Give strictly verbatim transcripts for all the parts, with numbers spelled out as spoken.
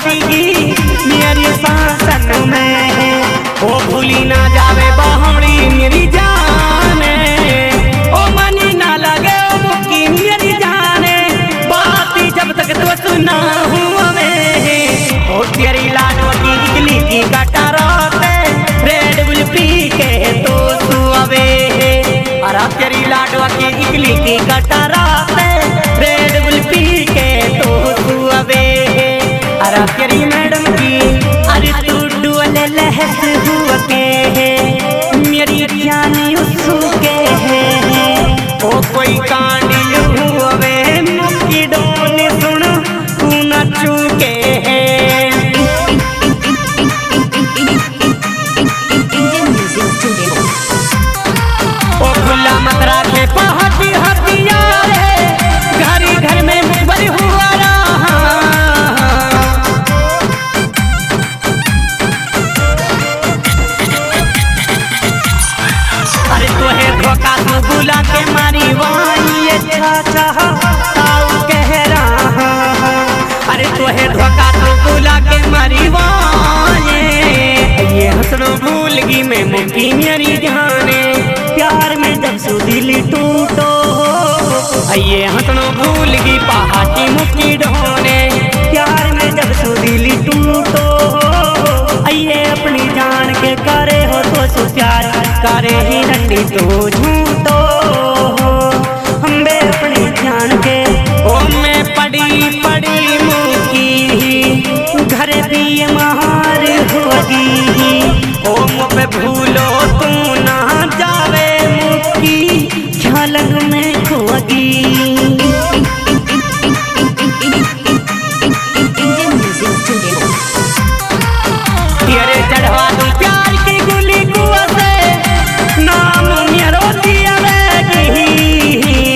बसीगी मेरी सांसन में। ओ भूली ना जावे बहड़ी मेरी जाने, ओ मनी ना लगे ओ मुक्की मेरी जाने, बाती जब तक तो सुना हूँ मैं। ओ तेरी लाडो की इडली की कटराते रेड बुल पी के तो सुअवे, अरे तेरी लाडो की इडली की कटराते रेड बुल पी के तो सुअवे। अरे तेरी मैडम की अरे तू डुअल लहस हुआ के मेरी जानी उसू के है। ओ कोई कांडी हुए मुक्की डोन सुन तू न चूके है। ओ खुला मत राखे पहाड़ी हथियार है, घरी घर में मुखबर हुआ रहा। अरे तोहे धोखा तू बुला के मारी वाई ये चाचा ताऊ कह रहा। अरे तोहे धोखा तू बुला के मारी वाई ये हंसनो भूल गई मैं मुक्की मेरी जाने, प्यार में जब सु दिल टूटो ये हंसनो भूल गई पहाड़ी मुक्की ढोने, प्यार में जब सु दिल टूटो ये अपनी जान के करे हो तो सु प्यार करे ही रंडी तो झूठो। हम बे अपनी जान के ओ मैं पड़ी पड़ी मुक्की घर भी महार होगी। ओ मुझे भूलो तू ना जावे मुक्की ख्यालंग में खोगी। तेरे चढ़वा दूं प्यार की गुली कुआ से नाम मेरो दिया रहेगी।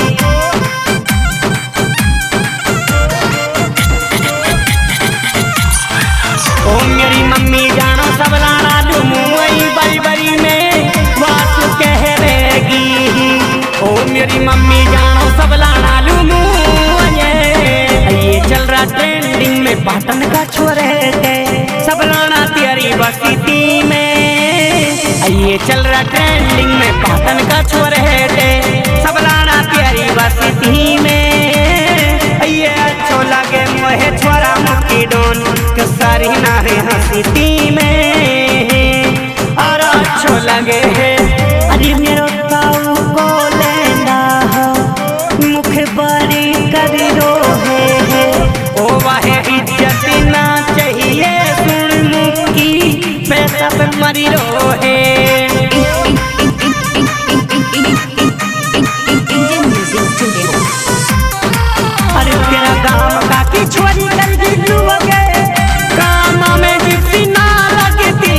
ओ मेरी मम्मी जानो सब लाना लुमुई बड़ी बड़ी में बात कह रहेगी। ओ मेरी मम्मी जानो सब लाना लुमुई ये चल रहा ट्रेंडिंग में पाटन का छोरे थे सब लाना तेरी बस्ती में। ये चल रहा ट्रेंडिंग में पाटन का छोरे थे सब लाना तेरी बस्ती में। ये अच्छो लगे मोहे छोरा मुक्की डोन के सारी नारे हंसती में और अच्छो लगे है। अरे मेरो ताऊ को लेना मुख बड़ी करी रो है। ओ वाहे इज्जत ना चाहिए सुन मुक्की पैसा पे मरी रो है। अरे तेरा गाँव का की छोरी कर दिलू गए काम में जिप्सी ना लगती।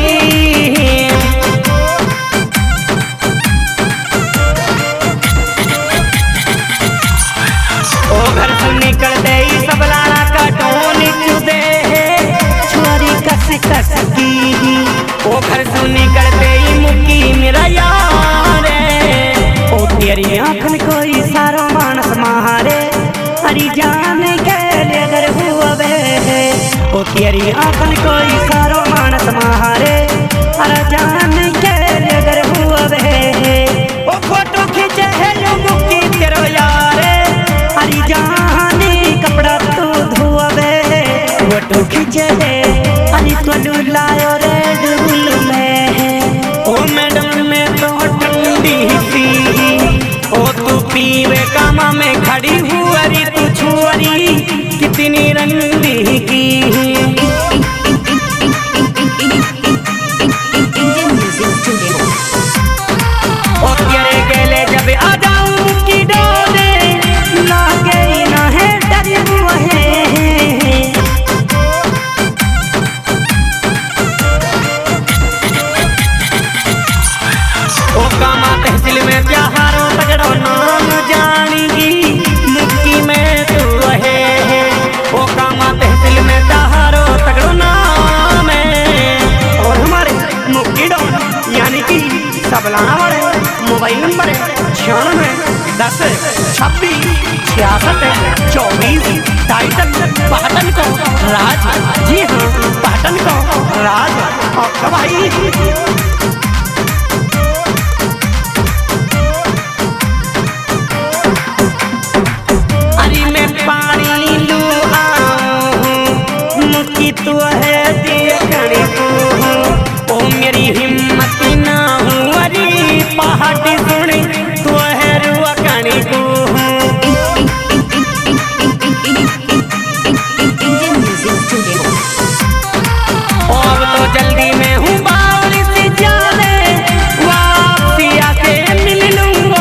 ओ घर से निकलते ही सब लाना का टोन चुदे छोरी कस कस की। ओ घर से निकलते ही मुक्की मेरा यार ओ तेरी आँखन कोई सारो मानस मारे हरी जान के अगर हुआ वे। ओ तेरी आँखन कोई सारो मानस मारे हरा जान के अगर हुआ वे। ओ फोटो खींचे है जो मुक्की तेरो यार हरी जान कपड़ा तो धोआ वे। फोटो खींचे है हरी तो लायो रेड बुल में। ओ मैडम में तो ठंडी सी ओ तू पीवे कामा में खड़ी हुई तू छुअरी कितनी रंगी की। ओ तेरे गेले जब आ जाऊं की डोले लागे ना है डर हुआ है। ओ कामा तहसील में त्योहारों तगड़ो नाम जानेगी मुक्की में तू है। ओ कामा तहसील में त्योहारों तगड़ो नाम है। और हमारे मुक्की डॉन यानी कि सब लाना वाले मोबाइल नंबर है छियानवे दस छब्बीस छियासठ चौबीस टाइटन पाटन को राज। जी हाँ, पाटन को राज। और भाई अरे मैं पानी लू आऊं मुकी तो है देखने को, ओ मेरी हिम्मत ना हूँ अरे पहाड़ी सुनी तो है रुआ कणी को। अब तो जल्दी में हूँ बावली से जाने वापसी आके मिल लूंगा।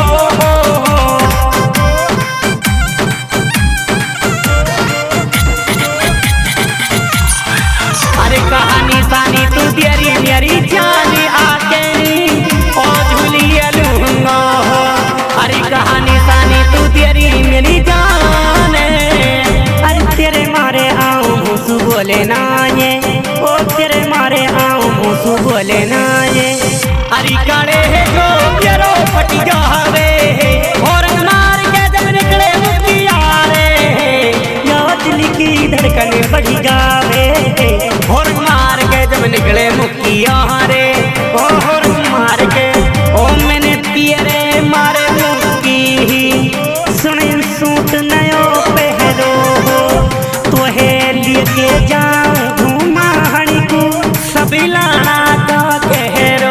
अरे कहानी सानी तू तेरी मेरी जान आके और झूलिया लूंगा। अरे कहानी सानी तू तेरी मेरी जान, अरे तेरे मारे आऊं मुसु बोले ना ये, ओ तेरे मारे आऊं मुसु बोले ना ये। अरे काले है जो प्यारो पटी जावे और मार के जब निकले मुखियारे, या दिल की धड़कन बढ़ी जावे और मार के जब निकले मुखियारे, और मार के ओ मैंने तेरे मारे मुक्की सुने सूट नयो पहरो तो है लेके जाऊं घुमाहनी को सभी लाना का कहरो।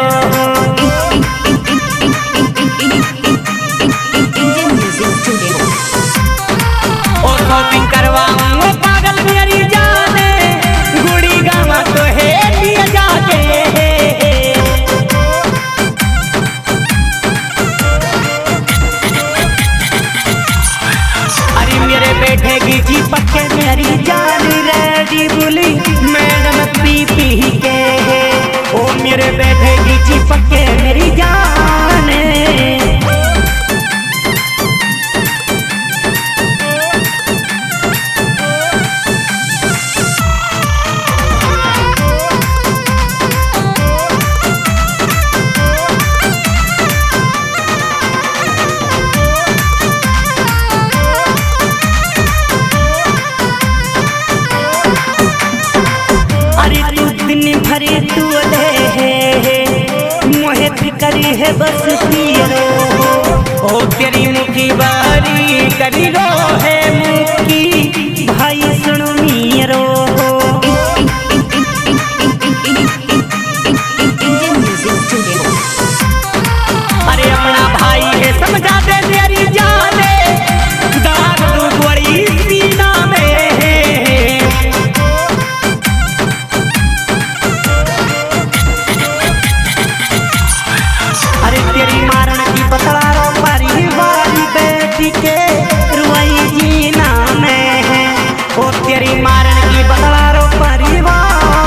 और शॉपिंग करवाऊं पागल मेरी जाने गुड़ी गावा तो है लिए जाके। अरे मेरे बैठे जी पक्के मेरी जान रेडी बोली मैडम पी पी के, ओ मेरे बैठे जी पक्के मेरी जान। भरी टूले है मोहे करी है बस पियरो, ओ तेरी मुखी बारी करी रो है मुखी भाई सुनो मियरो। अरे अपना भाई है समझा दे तेरी जाने दाग तू बड़ी सीना में है। अरे तेरी मारण की बतलारो परिवार बेटी के रुई जीना में है, ओ तेरी मारण की बतलारो परिवार।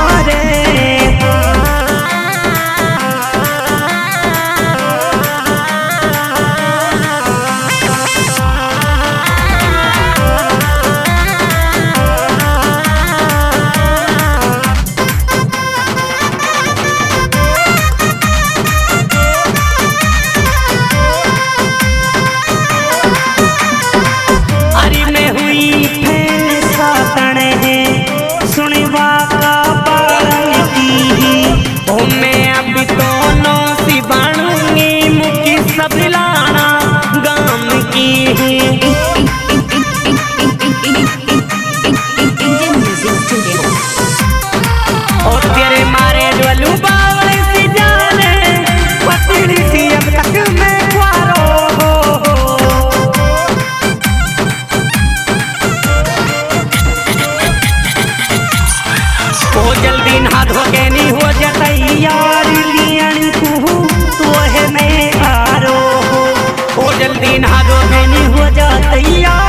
और तेरे मारे ज्वलू बावले सी जाने पतली सी अब तक मैं ख्वारो। ओ जल्दी नहा धो के नहीं हो जाता यार लियन को तो है मैं आरो, ओ जल्दी नहा धो के नहीं हो जाता यार।